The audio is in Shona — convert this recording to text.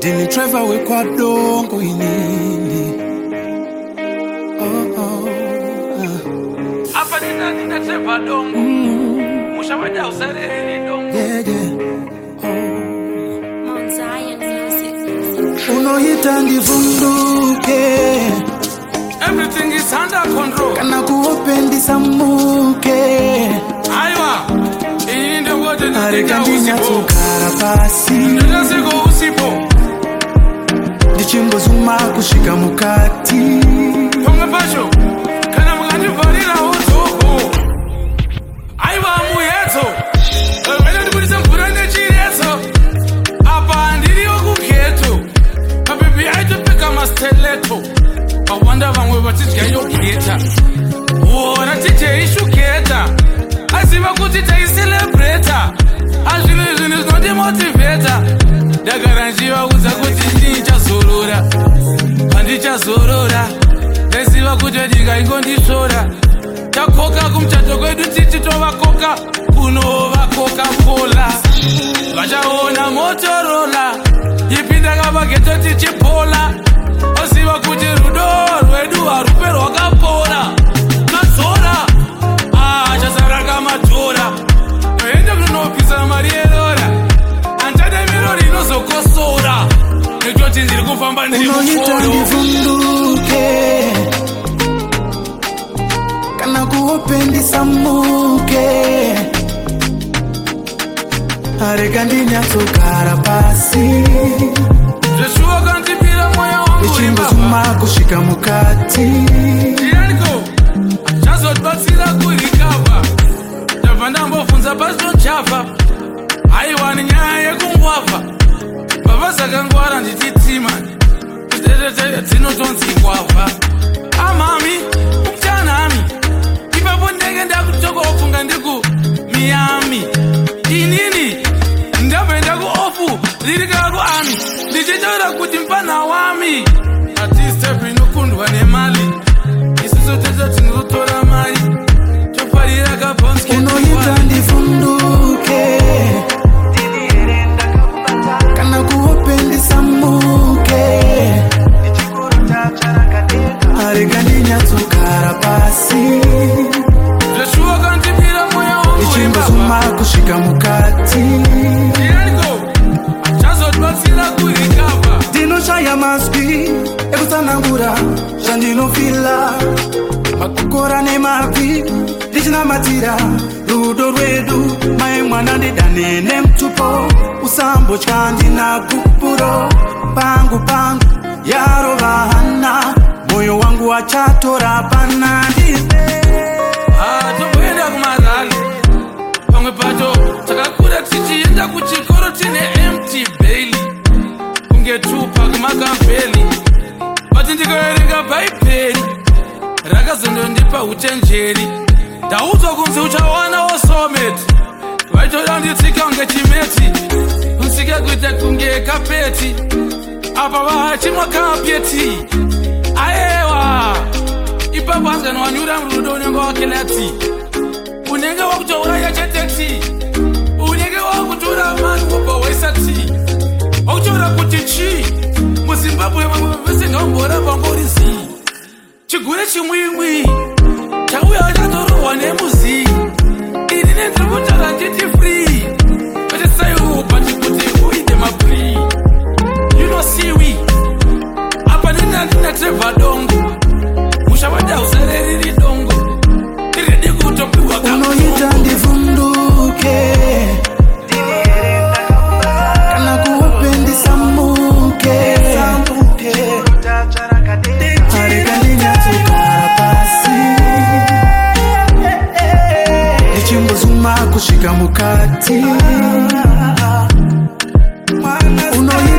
Dini Trevor we kwa dongo inini. Apa nina Trevor dongo. Mushawaja usare dongo. Yeah. Mount Zion Music. Unohita ndivunduke. Everything is under control. Kana kuopendi samuke. Aiwa. Ini ndio wote Areka ndinya usipo. tukarabasi. Ndio siko usipo. Ndichimbo zuma kushika mukati. Ponga pasho. Kana mngani varira hoto. Aiwa muyeto. Wena ndibulisa mpurane chireso. Apa ndiri okuketo. Mabibi aito peka masteleto. Awanda vamwe vatidya yogeta. Wona tite ishuketa. Aziva kuti taicelebrata. Azvino zvinodimotiveta. Ndakaranjiva kudza kuti ndichazorora. Handichazorora. Ndaziva kuti ndingaingondisvora. Takoka kumuchato kwedu titi tovakoka kunova Coca-Cola. Vachaona Motorola ipinda kavageto tichipola. Oziva kuti rudo rwedu harupe rwakapora. Mazora chasara kamatora. Noende kunopisa mari yerora. Anchade mirori inozokosora. Nekutoti ndiri kufamba ndiri Unohita muforo. ndivunduke. Kana kuopendi samuke. Areka ndinya tukarabasi. Zveshuwa kandipira mweya wangu Ndichimbo ibaba. zuma kushika mukati. Ndianiko, chazotibatsira kurikava. Ndabva ndambofunza pazochava. Haiwa nenyaya yekungwavha. Baba zakangwara ndititima. Dzinotonzi ngwavha. Amami, uchanami. Ipapo ndenge ndakutokofunga ndiku Miami. Inini, ndabva ndakuofu ririka kuami. Ndichitaura kuti mpana wami. Atistepi inokundwa nemali. Isusu tete tinotora mari. Chofarira kabonski. Unohita ndivunduke. Kana kuopendi samuke. Areka ndinya tukarabasi. Zveshuwa kandipira mweya wangu Ndichimbo ibaba. zuma kushika mukati. Ndianiko, chazotibatsira kurikava. Ndinoshaya maswi ekusanangura zvandinofila. Makukora nemavi ndichinamatira rudo rwedu. Mai mwana ndidane nemutupo. Usambotya ndinagupuro. Pangu yarova hana. Moyo wangu wachatora pana ndipe. Tomboenda kumarali. Pamwe pacho takakura tichienda kuchikoro tine empty belly. Kunge Tupac Makaveli. But ndikaerenga bhaibheri rakazondondipa uchenjeri. Ndaudzwa kunzi uchawana wosometi. Vaitoda nditsika kunge chimeti. Kunsike kuita kunge kapeti. Apa vachimwa kapeti. Ayewa. Ipapo asika wanyura murudo unenge wakelati. Unenge wakutouraya cheteti. Unenge wakutora mani wobva waisati. Wakutora kuti chi. MuZimbabwe vamwe vese ngambora vangorizi. Chigure chimwimwi. Chauya chatorohwa nemuzi. Ini ndiri kutaura nditi free. But say who but kuti uite mapri. You know see we. Apa ndina Trevor dongo. Mushavada usareriri dongo. Iridi kutopiwa Unohita ndivunduke. Kana kuopendi samuke. Areka ndinya tukarabasi. Ndichimbo zuma kushika mukati. Unohita